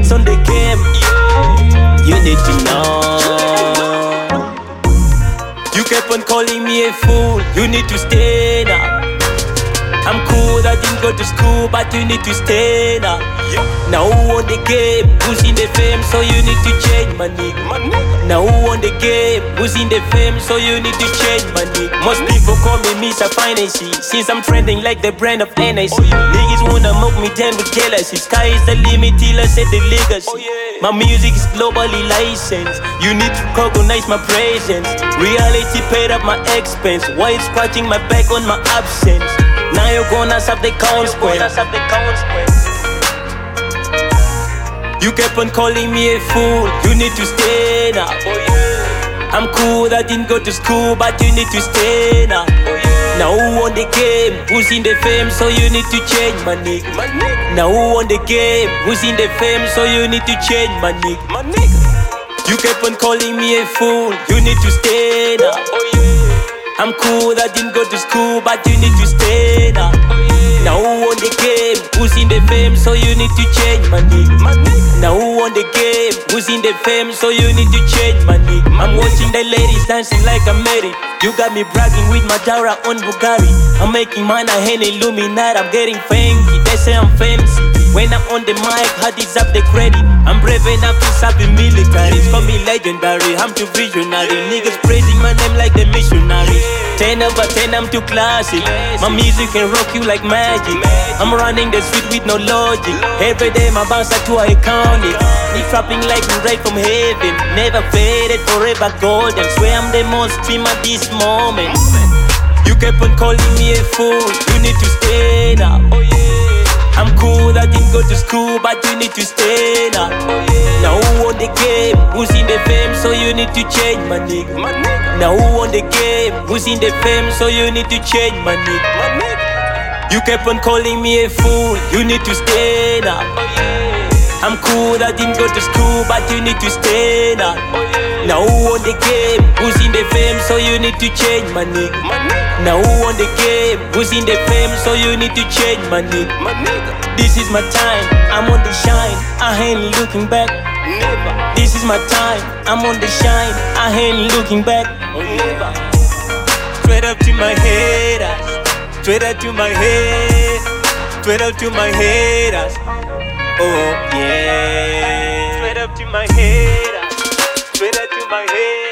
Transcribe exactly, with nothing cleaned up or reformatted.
focus on the game. You need to know. You kept on calling me a fool. You need to stand up. I'm cool, I didn't go to school, but you need to stand up. Now who won the game? Who's in the fame? So you need to change, my nigga. Now who won the game? Who's in the fame? So you need to change, my nigga. Most people call me Mister Financy, since I'm trending like the brand of N I C. Niggas wanna mock me down with jealousy. Sky is the limit till I set the legacy. My music is globally licensed. You need to recognize my presence. Reality paid up my expense. Why it's scratching my back on my absence? Now you're gonna have the consequence. You kept on calling me a fool. You need to stand up. I'm cool, I didn't go to school, but you need to stand up. Now who won the game? Who's in the fame? So you need to change, my nigga. Now who won the game? Who's in the fame? So you need to change, my nigga. You kept on calling me a fool. You need to stand up. I'm cool, I didn't go to school, but you need to stand up. Now who won the game? Who's in the fame? So you need to change, my nigga. Now who won the game? Who's in the fame? So you need to change, my nigga. I'm watching the ladies dancing like I'm married. You got me bragging with my Dara on Bugatti. I'm making mine a hen Illuminati. I'm getting fancy, they say I'm fancy. When I'm on the mic, I deserve the credit. I'm brave enough to serve the military. Call me legendary, I'm too visionary. Niggas praising my name like the missionary. Ten over ten, I'm too classic. My music can rock you like magic. I'm running the street with no logic. Every day my bounce are too iconic. It's rapping like me right from heaven. Never faded, forever golden. Swear I'm the most stream at this moment. You kept on calling me a fool. You need to stand up. I'm cool, I didn't go to school, but you need to stand up. Now who won the game? Who's in the fame? So you need to change, my nigga. Now who won the game? Who's in the fame? So you need to change, my nigga. You kept on calling me a fool. You need to stand up. I'm cool, I didn't go to school, but you need to stand up. Now who won the game? Who's in the fame? So you need to change, my nigga. Now who won the game? Who's in the fame? So you need to change, my nigga. This is my time, I'm on the shine, I ain't looking back. This is my time, I'm on the shine, I ain't looking back. Straight up to my haters, straight up to my head, straight up to my haters. Oh yeah, straight up to my haters, straight up to my head.